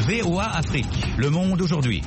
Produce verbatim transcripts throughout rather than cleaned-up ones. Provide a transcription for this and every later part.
V O A Afrique, le monde aujourd'hui.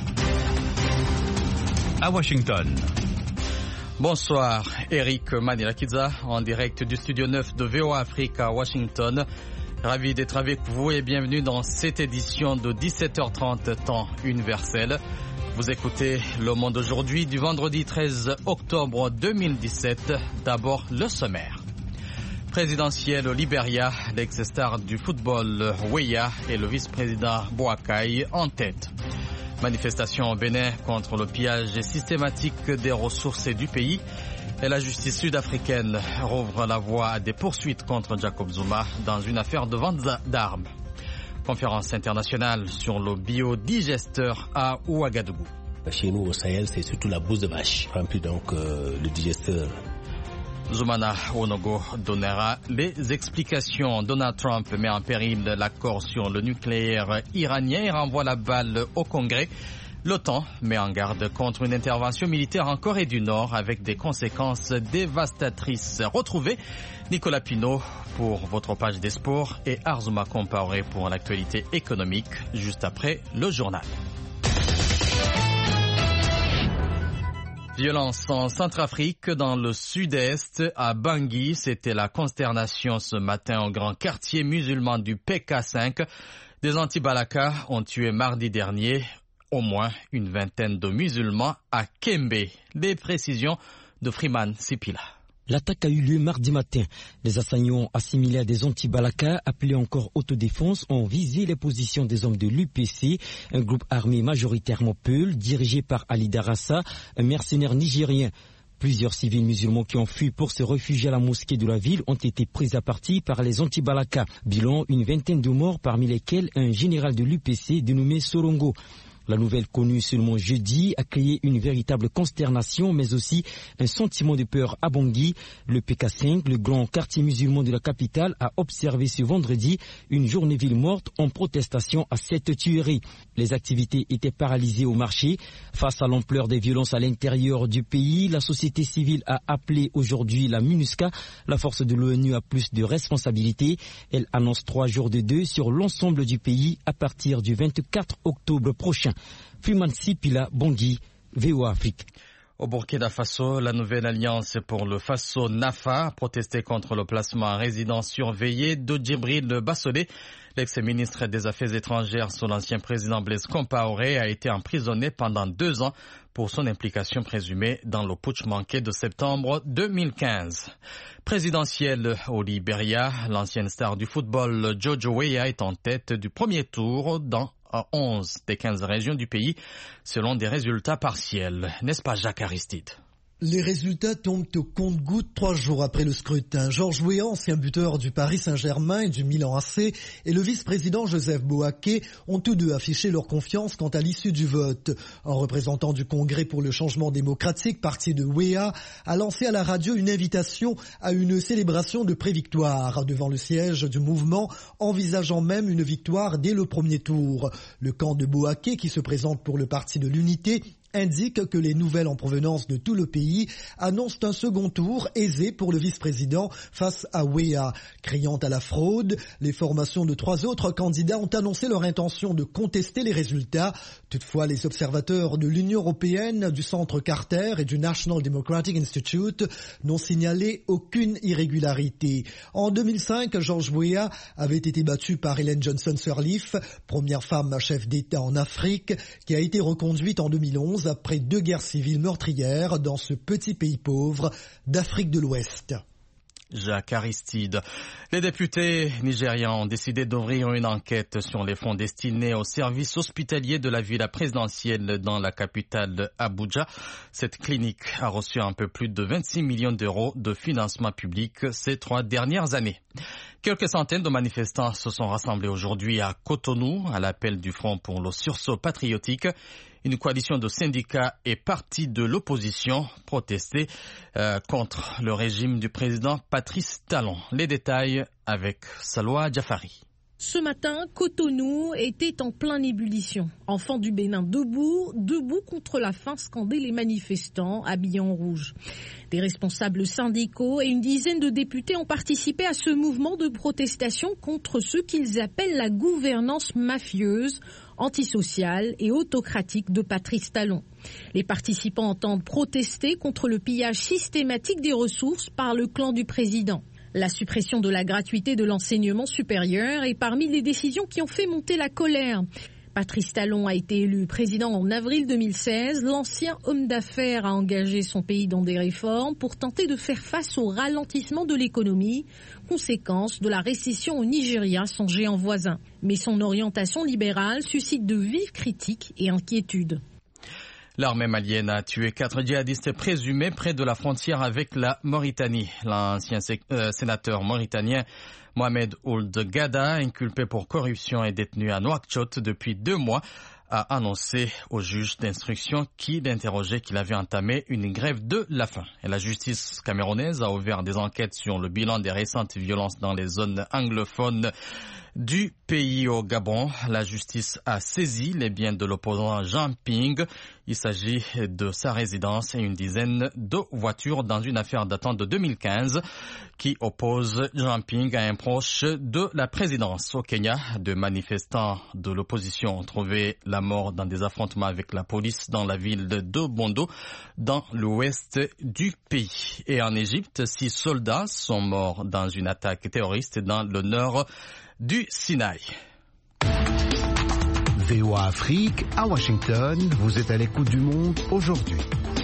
À Washington. Bonsoir, Eric Manirakiza, en direct du studio neuf de V O A Afrique à Washington. Ravi d'être avec vous et bienvenue dans cette édition de dix-sept heures trente temps universel. Vous écoutez Le Monde aujourd'hui du vendredi treize octobre deux mille dix-sept. D'abord, le sommaire. Présidentiel au Libéria, l'ex-star du football Weah et le vice-président Boakai en tête. Manifestation au Bénin contre le pillage systématique des ressources du pays. Et la justice sud-africaine rouvre la voie à des poursuites contre Jacob Zuma dans une affaire de vente d'armes. Conférence internationale sur le biodigesteur à Ouagadougou. Chez nous au Sahel, c'est surtout la bouse de vache, remplie donc euh, le digesteur. Zoumana Onogo donnera les explications. Donald Trump met en péril l'accord sur le nucléaire iranien et renvoie la balle au Congrès. L'OTAN met en garde contre une intervention militaire en Corée du Nord avec des conséquences dévastatrices. Retrouvez Nicolas Pinault pour votre page des sports et Arzouma Compaoré pour l'actualité économique juste après le journal. Violence en Centrafrique, dans le sud-est, à Bangui. C'était la consternation ce matin au grand quartier musulman du P K cinq. Des anti-Balaka ont tué mardi dernier au moins une vingtaine de musulmans à Kembe. Les précisions de Freeman Sipila. L'attaque a eu lieu mardi matin. Les assaillants assimilés à des anti-Balaka, appelés encore autodéfense, ont visé les positions des hommes de l'U P C, un groupe armé majoritairement Peul, dirigé par Ali Darassa, un mercenaire nigérien. Plusieurs civils musulmans qui ont fui pour se réfugier à la mosquée de la ville ont été pris à partie par les anti-Balaka. Bilan, une vingtaine de morts, parmi lesquels un général de l'U P C dénommé Sorongo. La nouvelle connue seulement jeudi a créé une véritable consternation, mais aussi un sentiment de peur à Bangui. Le P K cinq, le grand quartier musulman de la capitale, a observé ce vendredi une journée ville morte en protestation à cette tuerie. Les activités étaient paralysées au marché. Face à l'ampleur des violences à l'intérieur du pays, la société civile a appelé aujourd'hui la MINUSCA, la force de l'ONU, à plus de responsabilités. Elle annonce trois jours de deuil sur l'ensemble du pays à partir du vingt-quatre octobre prochain. Freeman Sipila, Bangui, V O A Afrique. Au Burkina Faso, la nouvelle alliance pour le Faso Nafa a protesté contre le placement en résidence surveillée de Djibril Bassolé. L'ex-ministre des Affaires étrangères sous l'ancien président Blaise Compaoré a été emprisonné pendant deux ans pour son implication présumée dans le putsch manqué de septembre deux mille quinze. Présidentielle au Libéria, l'ancienne star du football Jojo Weah est en tête du premier tour dans onze des quinze régions du pays, selon des résultats partiels. N'est-ce pas, Jacques Aristide? Les résultats tombent au compte-gouttes trois jours après le scrutin. Georges Weah, ancien buteur du Paris Saint-Germain et du Milan A C, et le vice-président Joseph Boakai ont tous deux affiché leur confiance quant à l'issue du vote. Un représentant du Congrès pour le changement démocratique, parti de Weah, a lancé à la radio une invitation à une célébration de pré-victoire devant le siège du mouvement, envisageant même une victoire dès le premier tour. Le camp de Boakai, qui se présente pour le Parti de l'Unité, indique que les nouvelles en provenance de tout le pays annoncent un second tour aisé pour le vice-président face à Weah. Criant à la fraude, les formations de trois autres candidats ont annoncé leur intention de contester les résultats. Toutefois, les observateurs de l'Union européenne, du Centre Carter et du National Democratic Institute n'ont signalé aucune irrégularité. En deux mille cinq, George Weah avait été battu par Ellen Johnson Sirleaf, première femme chef d'État en Afrique, qui a été reconduite en deux mille onze après deux guerres civiles meurtrières dans ce petit pays pauvre d'Afrique de l'Ouest. Jacques Aristide. Les députés nigérians ont décidé d'ouvrir une enquête sur les fonds destinés aux services hospitaliers de la villa présidentielle dans la capitale Abuja. Cette clinique a reçu un peu plus de vingt-six millions d'euros de financement public ces trois dernières années. Quelques centaines de manifestants se sont rassemblés aujourd'hui à Cotonou à l'appel du Front pour le sursaut patriotique. Une coalition de syndicats et partis de l'opposition protestaient euh, contre le régime du président Patrice Talon. Les détails avec Salwa Jafari. Ce matin, Cotonou était en pleine ébullition. Enfants du Bénin debout, debout contre la faim, scandaient les manifestants habillés en rouge. Des responsables syndicaux et une dizaine de députés ont participé à ce mouvement de protestation contre ce qu'ils appellent la gouvernance mafieuse antisociale et autocratique de Patrice Talon. Les participants entendent protester contre le pillage systématique des ressources par le clan du président. La suppression de la gratuité de l'enseignement supérieur est parmi les décisions qui ont fait monter la colère. Patrice Talon a été élu président en avril deux mille seize. L'ancien homme d'affaires a engagé son pays dans des réformes pour tenter de faire face au ralentissement de l'économie, conséquence de la récession au Nigeria, son géant voisin. Mais son orientation libérale suscite de vives critiques et inquiétudes. L'armée malienne a tué quatre djihadistes présumés près de la frontière avec la Mauritanie. L'ancien euh, sénateur mauritanien Mohamed Ould Ghada, inculpé pour corruption et détenu à Nouakchott depuis deux mois, a annoncé au juge d'instruction qui l'interrogeait qu'il avait entamé une grève de la faim. Et la justice camerounaise a ouvert des enquêtes sur le bilan des récentes violences dans les zones anglophones du pays au Gabon. La justice a saisi les biens de l'opposant Jean Ping. Il s'agit de sa résidence et une dizaine de voitures dans une affaire datant de deux mille quinze qui oppose Jean Ping à un proche de la présidence. Au Kenya, deux manifestants de l'opposition ont trouvé la mort dans des affrontements avec la police dans la ville de Bondo, dans l'ouest du pays. Et en Égypte, six soldats sont morts dans une attaque terroriste dans le nord du Sinaï. V O A Afrique, à Washington, vous êtes à l'écoute du monde aujourd'hui.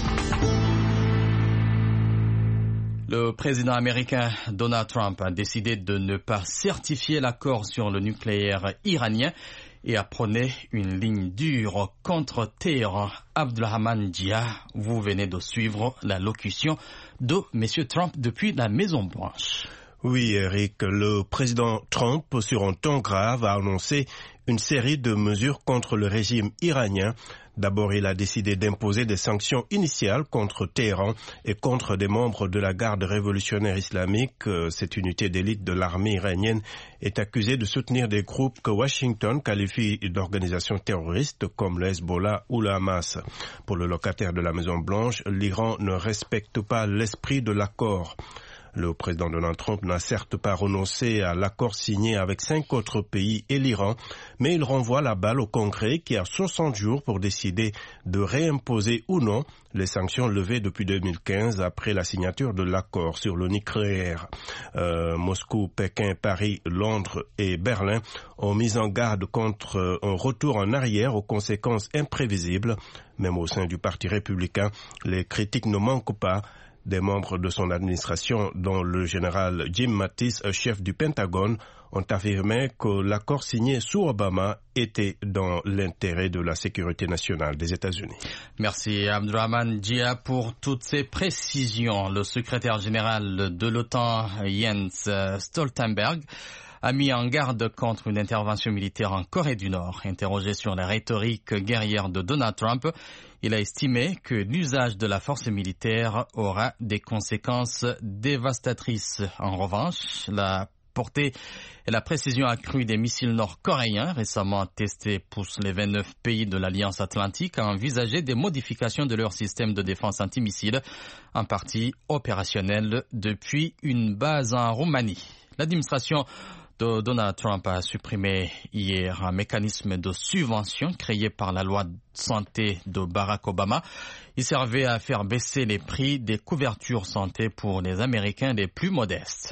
Le président américain Donald Trump a décidé de ne pas certifier l'accord sur le nucléaire iranien et a prôné une ligne dure contre Téhéran. Abdulrahman Dia, vous venez de suivre la locution de M. Trump depuis la Maison-Blanche. Oui, Eric, le président Trump, sur un ton grave, a annoncé une série de mesures contre le régime iranien. D'abord, il a décidé d'imposer des sanctions initiales contre Téhéran et contre des membres de la garde révolutionnaire islamique. Cette unité d'élite de l'armée iranienne est accusée de soutenir des groupes que Washington qualifie d'organisations terroristes comme le Hezbollah ou le Hamas. Pour le locataire de la Maison-Blanche, l'Iran ne respecte pas l'esprit de l'accord. Le président Donald Trump n'a certes pas renoncé à l'accord signé avec cinq autres pays et l'Iran, mais il renvoie la balle au Congrès qui a soixante jours pour décider de réimposer ou non les sanctions levées depuis deux mille quinze après la signature de l'accord sur le nucléaire. Euh, Moscou, Pékin, Paris, Londres et Berlin ont mis en garde contre un retour en arrière aux conséquences imprévisibles. Même au sein du Parti républicain, les critiques ne manquent pas. Des membres de son administration, dont le général Jim Mattis, chef du Pentagone, ont affirmé que l'accord signé sous Obama était dans l'intérêt de la sécurité nationale des États-Unis. Merci Abdurrahman Dia pour toutes ces précisions. Le secrétaire général de l'OTAN, Jens Stoltenberg, a mis en garde contre une intervention militaire en Corée du Nord. Interrogé sur la rhétorique guerrière de Donald Trump, il a estimé que l'usage de la force militaire aura des conséquences dévastatrices. En revanche, la portée et la précision accrue des missiles nord-coréens récemment testés poussent les vingt-neuf pays de l'Alliance Atlantique à envisager des modifications de leur système de défense antimissile, en partie opérationnel depuis une base en Roumanie. L'administration de Donald Trump a supprimé hier un mécanisme de subvention créé par la loi de santé de Barack Obama. Il servait à faire baisser les prix des couvertures santé pour les Américains les plus modestes.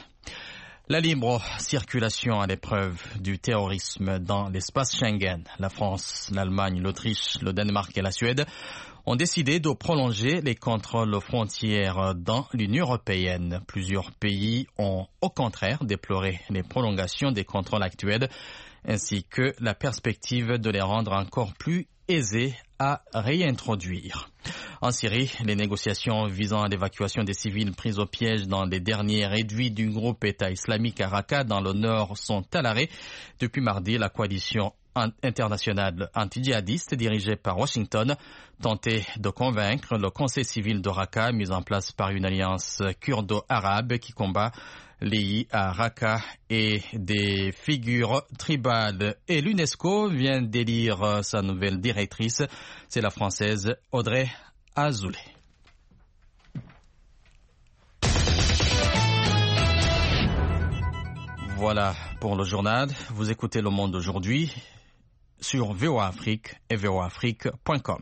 La libre circulation à l'épreuve du terrorisme dans l'espace Schengen. La France, l'Allemagne, l'Autriche, le Danemark et la Suède ont décidé de prolonger les contrôles aux frontières dans l'Union européenne. Plusieurs pays ont au contraire déploré les prolongations des contrôles actuels ainsi que la perspective de les rendre encore plus aisés à réintroduire. En Syrie, les négociations visant à l'évacuation des civils pris au piège dans les derniers réduits du groupe État islamique à Raqqa dans le nord sont à l'arrêt. Depuis mardi, la coalition internationale anti-djihadiste dirigée par Washington tentait de convaincre le Conseil civil de Raqqa, mis en place par une alliance kurdo-arabe qui combat l'I I à Raqqa et des figures tribales. Et l'UNESCO vient d'élire sa nouvelle directrice, c'est la Française Audrey Azoulay. Voilà pour le journal. Vous écoutez Le Monde aujourd'hui. sur V O A Afrique et V O A Afrique point com.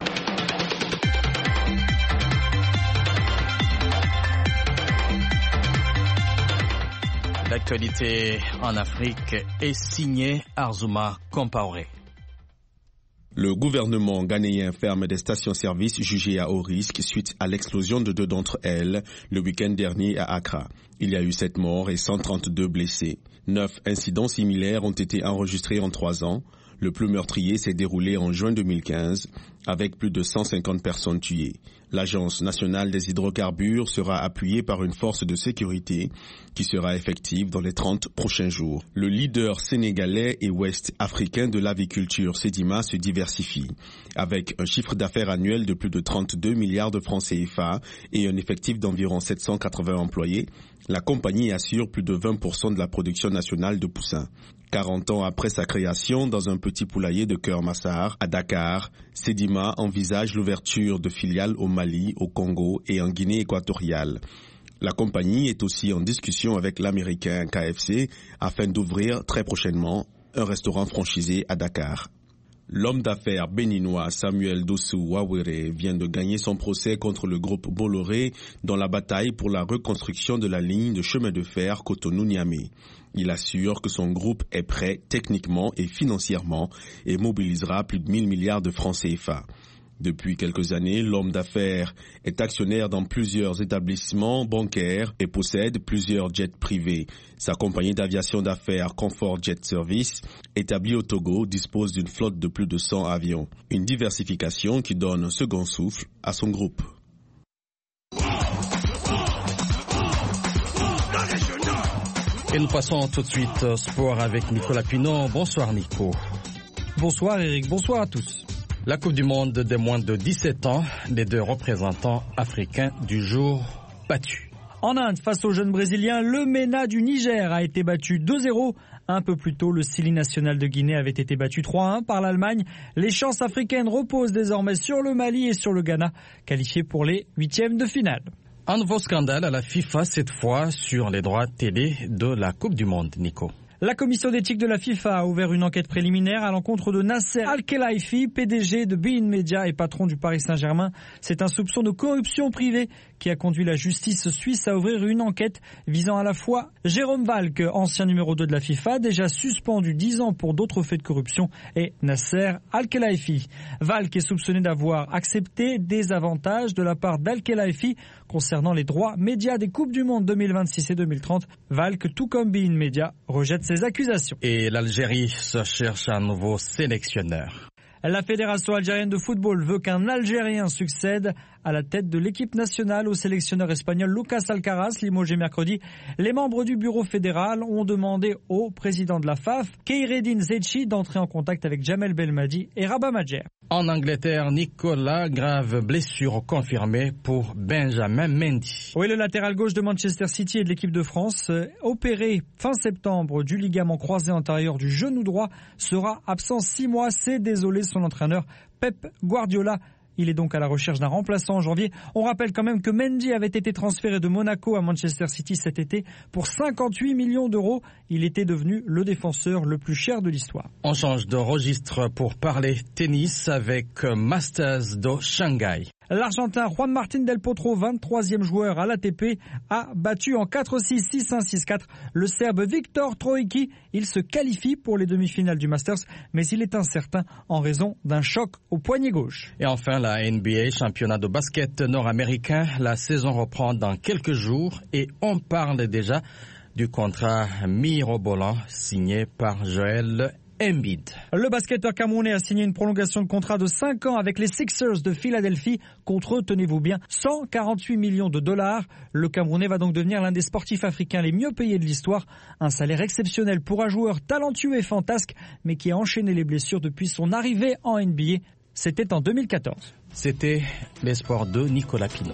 L'actualité en Afrique est signée Arzouma Compaoré. Le gouvernement ghanéen ferme des stations-service jugées à haut risque suite à l'explosion de deux d'entre elles le week-end dernier à Accra. Il y a eu sept morts et cent trente-deux blessés. Neuf incidents similaires ont été enregistrés en trois ans. Le plus meurtrier s'est déroulé en juin deux mille quinze, avec plus de cent cinquante personnes tuées. L'Agence nationale des hydrocarbures sera appuyée par une force de sécurité qui sera effective dans les trente prochains jours. Le leader sénégalais et ouest-africain de l'aviculture, Sedima, se diversifie. Avec un chiffre d'affaires annuel de plus de trente-deux milliards de francs C F A et un effectif d'environ sept cent quatre-vingts employés, la compagnie assure plus de vingt pour cent de la production nationale de poussins. quarante ans après sa création dans un petit poulailler de Keur Massar, à Dakar, Sedima envisage l'ouverture de filiales au Mali, au Congo et en Guinée équatoriale. La compagnie est aussi en discussion avec l'américain K F C afin d'ouvrir très prochainement un restaurant franchisé à Dakar. L'homme d'affaires béninois Samuel Dossou Wawere vient de gagner son procès contre le groupe Bolloré dans la bataille pour la reconstruction de la ligne de chemin de fer Cotonou-Niamey. Il assure que son groupe est prêt techniquement et financièrement et mobilisera plus de mille milliards de francs C F A. Depuis quelques années, l'homme d'affaires est actionnaire dans plusieurs établissements bancaires et possède plusieurs jets privés. Sa compagnie d'aviation d'affaires Comfort Jet Service, établie au Togo, dispose d'une flotte de plus de cent avions. Une diversification qui donne un second souffle à son groupe. Et nous passons tout de suite au sport avec Nicolas Pinon. Bonsoir Nico. Bonsoir Eric, bonsoir à tous. La Coupe du Monde des moins de dix-sept ans, les deux représentants africains du jour battus. En Inde, face aux jeunes Brésiliens, le MENA du Niger a été battu deux zéro. Un peu plus tôt, le Sili national de Guinée avait été battu trois un par l'Allemagne. Les chances africaines reposent désormais sur le Mali et sur le Ghana, qualifiés pour les huitièmes de finale. Un nouveau scandale à la FIFA, cette fois sur les droits télé de la Coupe du Monde, Nico. La commission d'éthique de la FIFA a ouvert une enquête préliminaire à l'encontre de Nasser Al-Khelaifi, P D G de beIN Media et patron du Paris Saint-Germain. C'est un soupçon de corruption privée qui a conduit la justice suisse à ouvrir une enquête visant à la fois Jérôme Valk, ancien numéro deux de la FIFA, déjà suspendu dix ans pour d'autres faits de corruption, et Nasser Al-Khelaifi. Valk est soupçonné d'avoir accepté des avantages de la part d'Al-Khelaifi concernant les droits médias des Coupes du Monde deux mille vingt-six et deux mille trente. Valk, tout comme beIN Media, rejette ces accusations. Et l'Algérie se cherche un nouveau sélectionneur. La Fédération algérienne de football veut qu'un Algérien succède à la tête de l'équipe nationale au sélectionneur espagnol Lucas Alcaraz, limogé mercredi. Les membres du bureau fédéral ont demandé au président de la F A F, Kheireddine Zetchi, d'entrer en contact avec Jamel Belmadi et Rabat Madjer. En Angleterre, Nicolas, grave blessure confirmée pour Benjamin Mendy. Oui, le latéral gauche de Manchester City et de l'équipe de France, euh, opéré fin septembre du ligament croisé antérieur du genou droit, sera absent six mois. C'est désolé son entraîneur Pep Guardiola. Il est donc à la recherche d'un remplaçant en janvier. On rappelle quand même que Mendy avait été transféré de Monaco à Manchester City cet été pour cinquante-huit millions d'euros. Il était devenu le défenseur le plus cher de l'histoire. On change de registre pour parler tennis avec Masters de Shanghai. L'Argentin Juan Martín del Potro, vingt-troisième joueur à l'A T P, a battu en quatre six, six un, six quatre le Serbe Viktor Troicki. Il se qualifie pour les demi-finales du Masters, mais il est incertain en raison d'un choc au poignet gauche. Et enfin, la N B A, championnat de basket nord-américain. La saison reprend dans quelques jours et on parle déjà du contrat mirobolant signé par Joel Embiid. Le basketteur camerounais a signé une prolongation de contrat de cinq ans avec les Sixers de Philadelphie contre, tenez-vous bien, cent quarante-huit millions de dollars. Le Camerounais va donc devenir l'un des sportifs africains les mieux payés de l'histoire. Un salaire exceptionnel pour un joueur talentueux et fantasque, mais qui a enchaîné les blessures depuis son arrivée en N B A. C'était en deux mille quatorze. C'était les sports de Nicolas Pinon.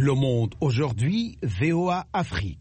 Le Monde aujourd'hui, V O A Afrique.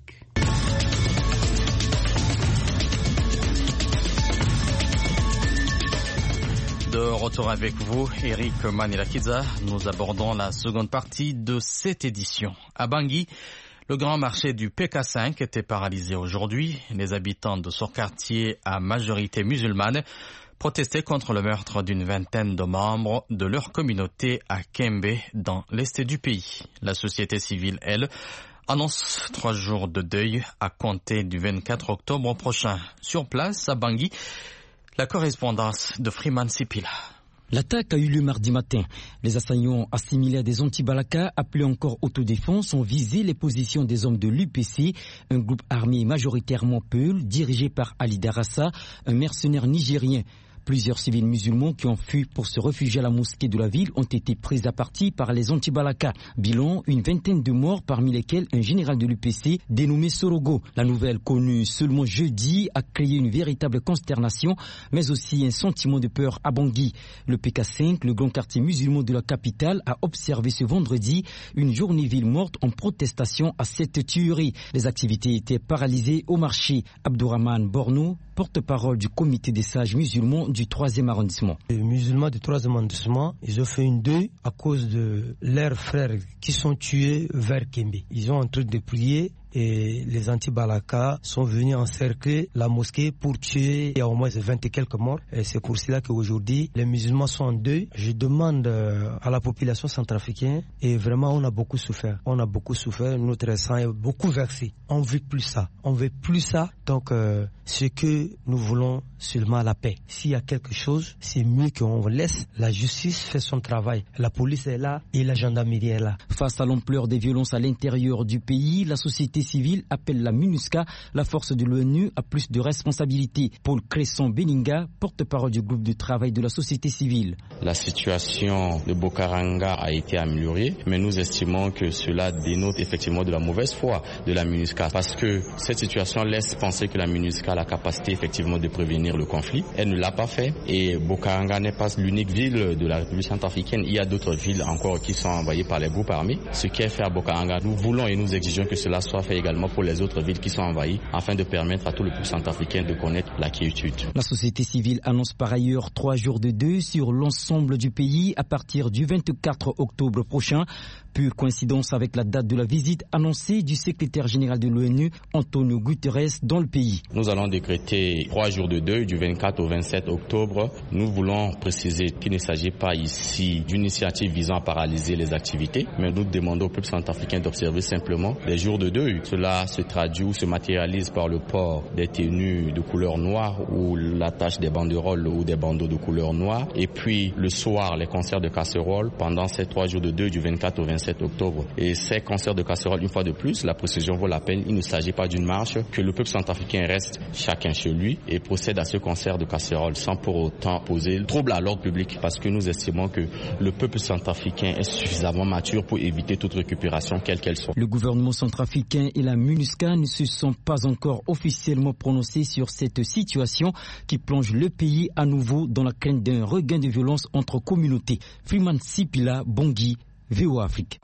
De retour avec vous, Eric Manilakidza. Nous abordons la seconde partie de cette édition. À Bangui, le grand marché du P K cinq était paralysé aujourd'hui. Les habitants de ce quartier à majorité musulmane protestaient contre le meurtre d'une vingtaine de membres de leur communauté à Kembe, dans l'est du pays. La société civile, elle, annonce trois jours de deuil à compter du vingt-quatre octobre prochain. Sur place, à Bangui, la correspondance de Freeman Sipila. L'attaque a eu lieu mardi matin. Les assaillants assimilés à des anti-Balaka, appelés encore autodéfense, ont visé les positions des hommes de l'U P C, un groupe armé majoritairement Peul, dirigé par Ali Darassa, un mercenaire nigérien. Plusieurs civils musulmans qui ont fui pour se réfugier à la mosquée de la ville ont été pris à partie par les anti-Balaka. Bilan, une vingtaine de morts, parmi lesquels un général de l'U P C dénommé Sorogo. La nouvelle, connue seulement jeudi, a créé une véritable consternation, mais aussi un sentiment de peur à Bangui. Le P K cinq, le grand quartier musulman de la capitale, a observé ce vendredi une journée ville morte en protestation à cette tuerie. Les activités étaient paralysées au marché. Abdourahman Borno, porte-parole du comité des sages musulmans du troisième arrondissement. Les musulmans du troisième arrondissement, ils ont fait une deuil à cause de leurs frères qui sont tués vers Kembe. Ils ont en train de prier et les anti-Balaka sont venus encercler la mosquée pour tuer. Il y a au moins vingt et quelques morts. Et c'est pour cela qu'aujourd'hui, les musulmans sont en deuil. Je demande à la population centrafricaine, et vraiment on a beaucoup souffert. On a beaucoup souffert, notre sang est beaucoup versé. On ne veut plus ça. On ne veut plus ça. Donc euh, ce que nous voulons, seulement la paix. S'il y a quelque chose, c'est mieux qu'on laisse la justice faire son travail. La police est là et la gendarmerie est là. Face à l'ampleur des violences à l'intérieur du pays, la société civile appelle la MINUSCA, la force de l'ONU, à plus de responsabilités. Paul Cresson Beninga, porte-parole du groupe de travail de la société civile. La situation de Bokaranga a été améliorée, mais nous estimons que cela dénote effectivement de la mauvaise foi de la MINUSCA, parce que cette situation laisse penser que la MINUSCA a la capacité effectivement de prévenir le conflit. Elle ne l'a pas fait, et Bokaranga n'est pas l'unique ville de la République centrafricaine. Il y a d'autres villes encore qui sont envahées par les groupes armés. Ce qui est fait à Bokaranga, nous voulons et nous exigeons que cela soit fait également pour les autres villes qui sont envahies, afin de permettre à tout le peuple centrafricain de connaître la quiétude. La société civile annonce par ailleurs trois jours de deuil sur l'ensemble du pays à partir du vingt-quatre octobre prochain. Pure coïncidence avec la date de la visite annoncée du secrétaire général de l'ONU, Antonio Guterres, dans le pays. Nous allons décréter trois jours de deuil du vingt-quatre au vingt-sept octobre. Nous voulons préciser qu'il ne s'agit pas ici d'une initiative visant à paralyser les activités, mais nous demandons au peuple centrafricain d'observer simplement les jours de deuil. Cela se traduit ou se matérialise par le port des tenues de couleur noire ou l'attache des banderoles ou des bandeaux de couleur noire. Et puis le soir, les concerts de casseroles pendant ces trois jours de deuil du vingt-quatre au vingt-sept octobre. Et ces concerts de casseroles, une fois de plus, la précision vaut la peine. Il ne s'agit pas d'une marche, que le peuple centrafricain reste chacun chez lui et procède à ce concert de casseroles sans pour autant poser trouble à l'ordre public, parce que nous estimons que le peuple centrafricain est suffisamment mature pour éviter toute récupération, quelle qu'elle soit. Le gouvernement centrafricain et la MINUSCA ne se sont pas encore officiellement prononcés sur cette situation qui plonge le pays à nouveau dans la crainte d'un regain de violence entre communautés. Freeman Sipila, Bangui, V O A Afrique.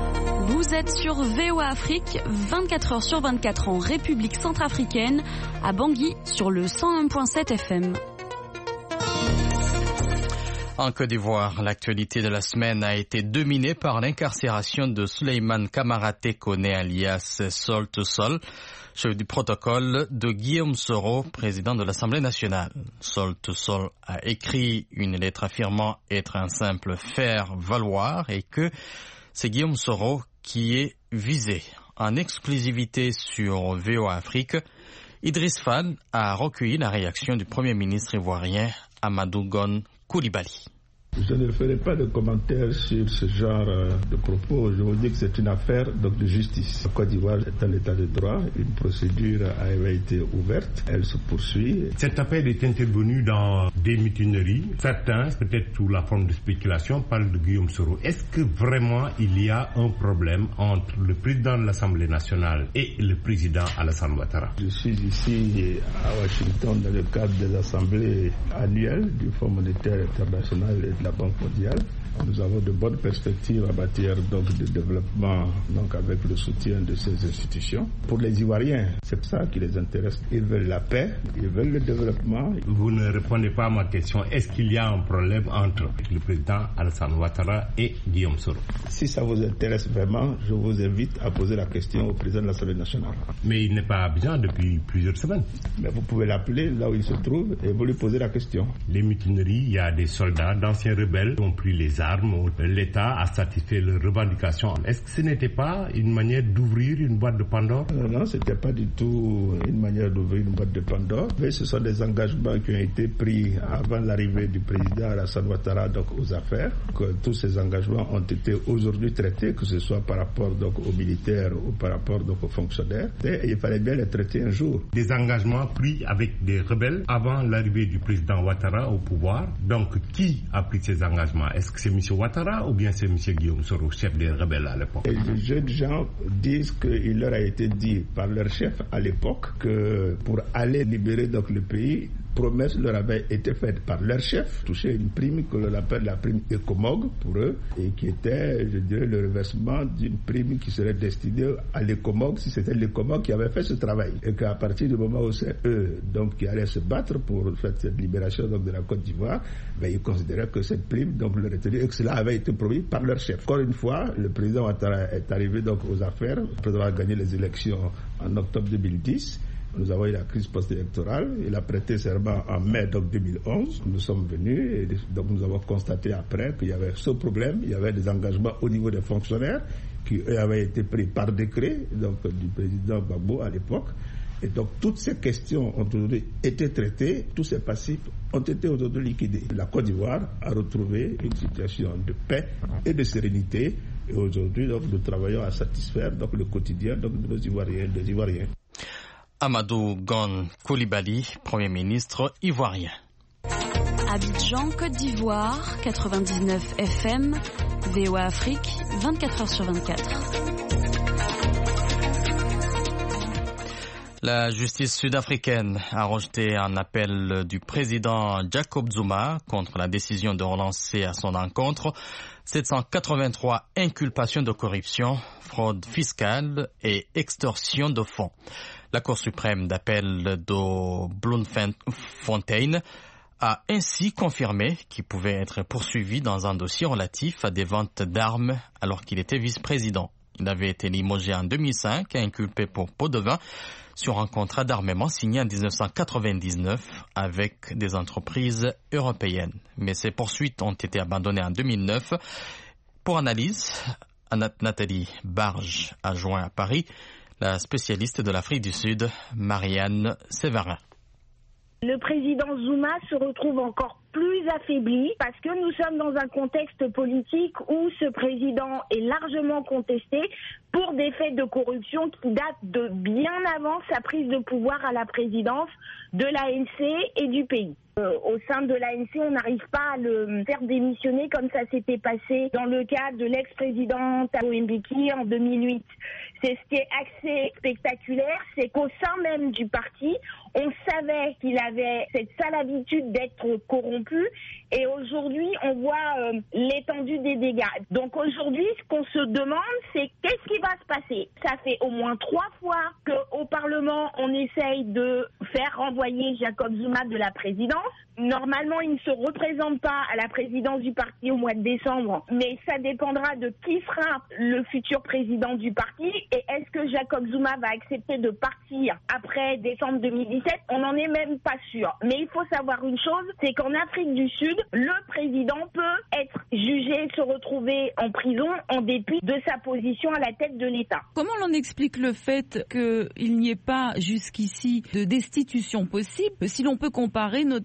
Vous êtes sur V O A Afrique, vingt-quatre heures sur vingt-quatre en République centrafricaine, à Bangui sur le cent un virgule sept F M. En Côte d'Ivoire, l'actualité de la semaine a été dominée par l'incarcération de Souleymane Kamaraté Kone alias Sol to Sol, chef du protocole de Guillaume Soro, président de l'Assemblée nationale. Sol to Sol a écrit une lettre affirmant être un simple faire-valoir et que c'est Guillaume Soro qui est visé. En exclusivité sur V O A Afrique, Idriss Fall a recueilli la réaction du Premier ministre ivoirien Amadou Gon Coulibaly. Je ne ferai pas de commentaires sur ce genre de propos. Je vous dis que c'est une affaire donc, de justice. La Côte d'Ivoire est un état de droit. Une procédure avait été ouverte. Elle se poursuit. Cet appel est intervenu dans des mutineries. Certains, peut-être sous la forme de spéculation, parlent de Guillaume Soro. Est-ce que vraiment il y a un problème entre le président de l'Assemblée nationale et le président Alassane Ouattara? Je suis ici à Washington dans le cadre des assemblées annuelles du Fonds monétaire international et de la Banque mondiale. Nous avons de bonnes perspectives en matière donc, de développement donc, avec le soutien de ces institutions. Pour les Ivoiriens, c'est ça qui les intéresse. Ils veulent la paix, ils veulent le développement. Vous ne répondez pas à ma question. Est-ce qu'il y a un problème entre le président Alassane Ouattara et Guillaume Soro? Si ça vous intéresse vraiment, je vous invite à poser la question au président de l'Assemblée nationale. Mais il n'est pas absent depuis plusieurs semaines. Mais vous pouvez l'appeler là où il se trouve et vous lui poser la question. Les mutineries, il y a des soldats, d'anciens rebelles qui ont pris les armes. L'État a satisfait leurs revendications. Est-ce que ce n'était pas une manière d'ouvrir une boîte de Pandore? Non, non, ce n'était pas du tout une manière d'ouvrir une boîte de Pandore. Mais ce sont des engagements qui ont été pris avant l'arrivée du président Alassane Ouattara donc, aux affaires. Que tous ces engagements ont été aujourd'hui traités, que ce soit par rapport donc, aux militaires ou par rapport donc, aux fonctionnaires. Et il fallait bien les traiter un jour. Des engagements pris avec des rebelles avant l'arrivée du président Ouattara au pouvoir. Donc, qui a pris ces engagements? Est-ce que c'est M. Ouattara ou bien c'est M. Guillaume Soro, chef des rebelles à l'époque? Et les jeunes gens disent qu'il leur a été dit par leur chef à l'époque que pour aller libérer donc le pays, promesse leur avait été faite par leur chef, toucher une prime que l'on appelle la prime Ecomog pour eux, et qui était, je dirais, le reversement d'une prime qui serait destinée à l'Ecomog si c'était l'Ecomog qui avait fait ce travail. Et qu'à partir du moment où c'est eux donc, qui allaient se battre pour faire cette libération donc, de la Côte d'Ivoire, ben, ils considéraient que cette prime donc, leur était due et que cela avait été promis par leur chef. Encore une fois, le président Ouattara est arrivé donc, aux affaires après avoir gagné les élections en octobre deux mille dix. Nous avons eu la crise post-électorale. Il a prêté serment en mai donc, deux mille onze. Nous sommes venus et donc nous avons constaté après qu'il y avait ce problème. Il y avait des engagements au niveau des fonctionnaires qui eux, avaient été pris par décret donc, du président Gbagbo à l'époque. Et donc toutes ces questions ont aujourd'hui été traitées, tous ces passifs ont été aujourd'hui liquidés. La Côte d'Ivoire a retrouvé une situation de paix et de sérénité. Et aujourd'hui, donc, nous travaillons à satisfaire donc, le quotidien donc, de nos Ivoiriens et des Ivoiriens. Amadou Gon Coulibaly, Premier ministre ivoirien. Abidjan, Côte d'Ivoire, quatre-vingt-dix-neuf F M, V O A Afrique, vingt-quatre heures sur vingt-quatre. La justice sud-africaine a rejeté un appel du président Jacob Zuma contre la décision de relancer à son encontre sept cent quatre-vingt-trois inculpations de corruption, fraude fiscale et extorsion de fonds. La Cour suprême d'appel de Bloemfontein a ainsi confirmé qu'il pouvait être poursuivi dans un dossier relatif à des ventes d'armes alors qu'il était vice-président. Il avait été limogé en deux mille cinq et inculpé pour pot de vin sur un contrat d'armement signé en dix-neuf cent quatre-vingt-dix-neuf avec des entreprises européennes. Mais ces poursuites ont été abandonnées en deux mille neuf. Pour analyse, Nathalie Barge a joint à Paris la spécialiste de l'Afrique du Sud, Marianne Sévarin. Le président Zuma se retrouve encore plus affaibli parce que nous sommes dans un contexte politique où ce président est largement contesté pour des faits de corruption qui datent de bien avant sa prise de pouvoir à la présidence de l'A N C et du pays. Euh, au sein de l'A N C, on n'arrive pas à le faire démissionner comme ça s'était passé dans le cas de l'ex-président Thabo Mbeki en deux mille huit. C'est ce qui est assez spectaculaire, c'est qu'au sein même du parti, on savait qu'il avait cette sale habitude d'être corrompu et aujourd'hui, on voit euh, l'étendue des dégâts. Donc aujourd'hui, ce qu'on se demande, c'est qu'est-ce qui va se passer? Ça fait au moins trois fois qu'au Parlement, on essaye de faire renvoyer Jacob Zuma de la présidence. Normalement, il ne se représente pas à la présidence du parti au mois de décembre, mais ça dépendra de qui sera le futur président du parti et est-ce que Jacob Zuma va accepter de partir après décembre deux mille dix-sept? On n'en est même pas sûr. Mais il faut savoir une chose, c'est qu'en Afrique du Sud, le président peut être jugé, se retrouver en prison en dépit de sa position à la tête de l'État. Comment l'on explique le fait qu'il n'y ait pas jusqu'ici de destitution possible, si l'on peut comparer notamment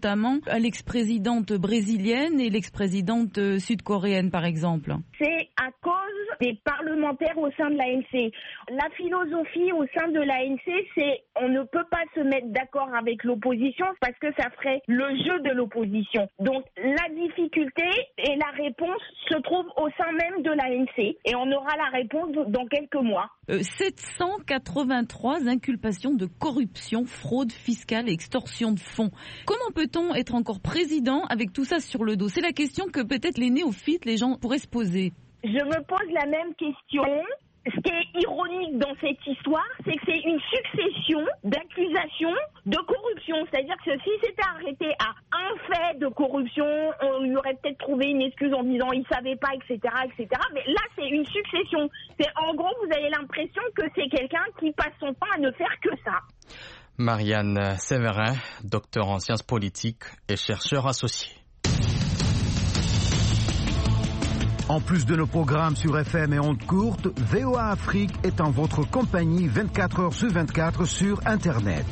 à l'ex-présidente brésilienne et l'ex-présidente sud-coréenne, par exemple? C'est à cause des parlementaires au sein de l'A N C. La philosophie au sein de l'A N C, c'est on ne peut pas se mettre d'accord avec l'opposition parce que ça ferait le jeu de l'opposition. Donc la difficulté et la réponse se trouvent au sein même de l'A N C et on aura la réponse dans quelques mois. Euh, sept cent quatre-vingt-trois inculpations de corruption, fraude fiscale et extorsion de fonds. Comment peut-on être encore président avec tout ça sur le dos? C'est la question que peut-être les néophytes, les gens pourraient se poser. Je me pose la même question. Ce qui est ironique dans cette histoire, c'est que c'est une succession d'accusations de corruption. C'est-à-dire que si c'était arrêté à un fait de corruption, on lui aurait peut-être trouvé une excuse en disant il savait pas, et cetera, et cetera. Mais là, c'est une succession. C'est en gros, vous avez l'impression que c'est quelqu'un qui passe son temps à ne faire que ça. Marianne Séverin, docteur en sciences politiques et chercheur associé. En plus de nos programmes sur F M et ondes courtes, V O A Afrique est en votre compagnie vingt-quatre heures sur vingt-quatre sur Internet.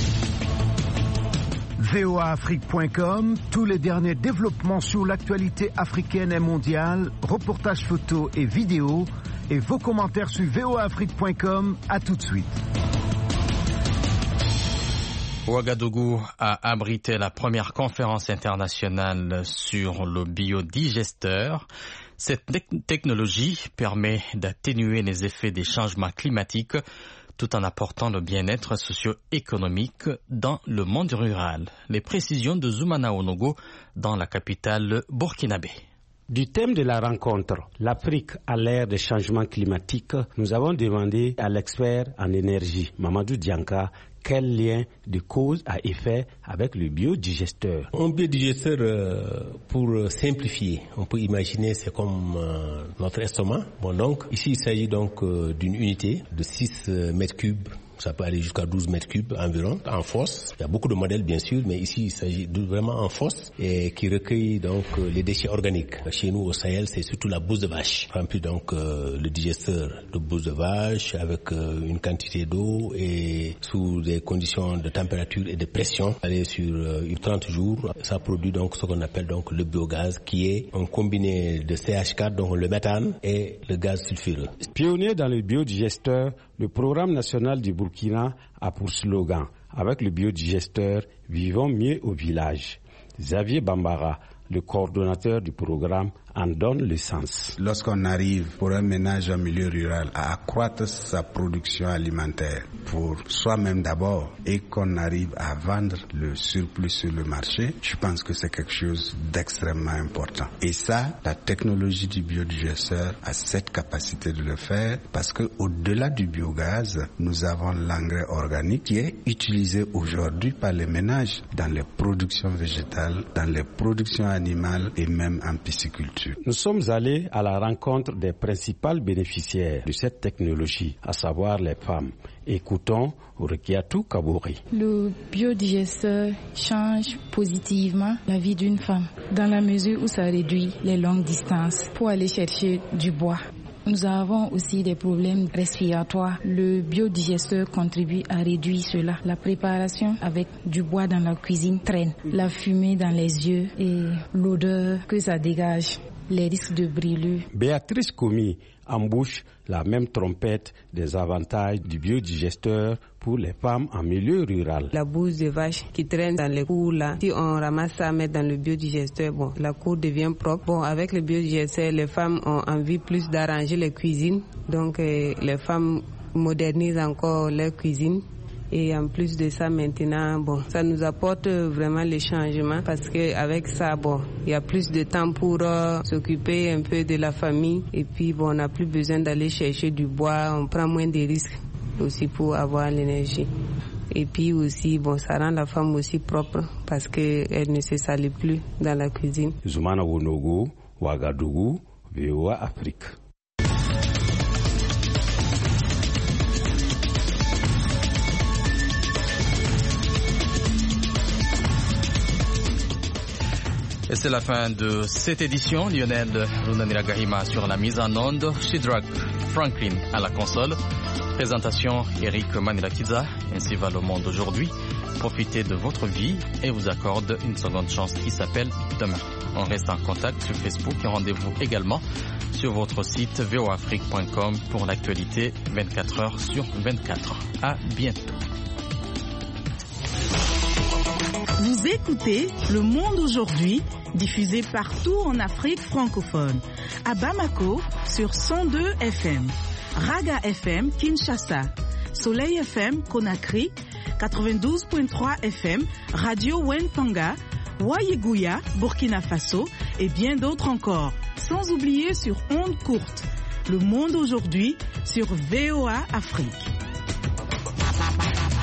V O A Afrique point com, tous les derniers développements sur l'actualité africaine et mondiale, reportages photos et vidéos, et vos commentaires sur V O A Afrique point com. À tout de suite. Ouagadougou a abrité la première conférence internationale sur le biodigesteur. Cette technologie permet d'atténuer les effets des changements climatiques tout en apportant le bien-être socio-économique dans le monde rural. Les précisions de Zoumana Onogo dans la capitale burkinabé. Du thème de la rencontre, l'Afrique à l'ère des changements climatiques, nous avons demandé à l'expert en énergie, Mamadou Dianka, quel lien de cause à effet avec le biodigesteur. Un biodigesteur, euh, pour simplifier, on peut imaginer c'est comme euh, notre estomac. Bon, donc ici il s'agit donc euh, d'une unité de six euh, mètres cubes. Ça peut aller jusqu'à douze mètres cubes environ, en fosse. Il y a beaucoup de modèles, bien sûr, mais ici, il s'agit de vraiment en fosse et qui recueille donc les déchets organiques. Chez nous, au Sahel, c'est surtout la bouse de vache. Remplit donc euh, le digesteur de bouse de vache avec euh, une quantité d'eau et sous des conditions de température et de pression. Aller sur euh, trente jours, ça produit donc ce qu'on appelle donc le biogaz, qui est un combiné de C H quatre, donc le méthane, et le gaz sulfureux. Pionnier dans le biodigesteur, le programme national du Burkina a pour slogan « Avec le biodigesteur, vivons mieux au village ». Xavier Bambara, le coordonnateur du programme, en donne le sens. Lorsqu'on arrive pour un ménage en milieu rural à accroître sa production alimentaire pour soi-même d'abord et qu'on arrive à vendre le surplus sur le marché, je pense que c'est quelque chose d'extrêmement important. Et ça, la technologie du biodigesteur a cette capacité de le faire parce que au-delà du biogaz, nous avons l'engrais organique qui est utilisé aujourd'hui par les ménages dans les productions végétales, dans les productions animales et même en pisciculture. Nous sommes allés à la rencontre des principales bénéficiaires de cette technologie, à savoir les femmes. Écoutons Rukiatou Kabouri. Le biodigesteur change positivement la vie d'une femme, dans la mesure où ça réduit les longues distances pour aller chercher du bois. Nous avons aussi des problèmes respiratoires. Le biodigesteur contribue à réduire cela. La préparation avec du bois dans la cuisine traîne. La fumée dans les yeux et l'odeur que ça dégage. Les risques de brûlure. Béatrice Komi embouche la même trompette des avantages du biodigesteur pour les femmes en milieu rural. La bouse de vache qui traîne dans les cours là, si on ramasse ça, met dans le biodigesteur, bon, la cour devient propre. Bon, avec le biodigesteur, les femmes ont envie plus d'arranger les cuisines, donc euh, les femmes modernisent encore leur cuisine. Et en plus de ça, maintenant, bon, ça nous apporte vraiment les changements parce que avec ça, bon, il y a plus de temps pour euh, s'occuper un peu de la famille et puis bon, on n'a plus besoin d'aller chercher du bois, on prend moins de risques aussi pour avoir l'énergie. Et puis aussi, bon, ça rend la femme aussi propre parce que elle ne se salit plus dans la cuisine. Zoumana Wonogo, Ouagadougou, V O A Afrique. Et c'est la fin de cette édition. Lionel Lunanira Gahima sur la mise en onde, Shidrak Franklin à la console. Présentation Eric Manelakiza. Ainsi va le monde aujourd'hui. Profitez de votre vie et vous accorde une seconde chance qui s'appelle demain. On reste en contact sur Facebook et rendez-vous également sur votre site v o afrique point com pour l'actualité vingt-quatre heures sur vingt-quatre. À bientôt. Vous écoutez Le Monde aujourd'hui, diffusé partout en Afrique francophone. À Bamako sur cent deux F M, Raga F M Kinshasa, Soleil F M Conakry, quatre-vingt-douze virgule trois F M, Radio Wentanga, Wayeguya, Burkina Faso et bien d'autres encore. Sans oublier sur ondes courtes. Le Monde aujourd'hui sur V O A Afrique.